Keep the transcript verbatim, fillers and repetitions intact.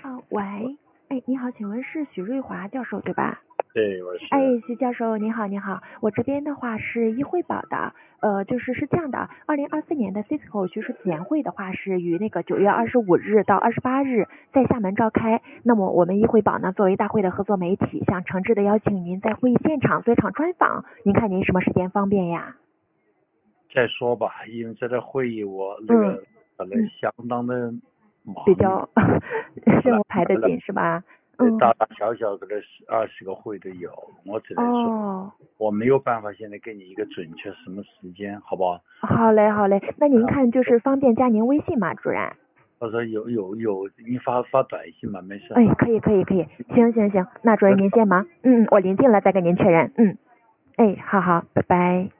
好，喂，哎，你好，请问是许瑞华教授对吧？ 对，我是。 哎，徐教授，你好，你好，我这边的话是易汇宝的，呃，就是是这样的，二零二四年的 Cisco 学术年会的话是于那个九月二十五日到二十八日在厦门召开。那么我们易汇宝呢，作为大会的合作媒体，想诚挚的邀请您在会议现场做一场专访，您看您什么时间方便呀？ 再说吧，因为这个会议我那个可能相当的忙， 比较任务排得紧是吧？嗯， 大大小小可能十二十个会都有，我只能说， 哦， 我没有办法现在给你一个准确什么时间，好不好？ 好嘞，好嘞，那您看就是方便加您微信吗，主任？ 我说有有有，你发发短信嘛，没事。 哎，可以可以可以，行行行，那主任您先忙，嗯，我临近了再跟您确认，嗯，哎，好好，拜拜。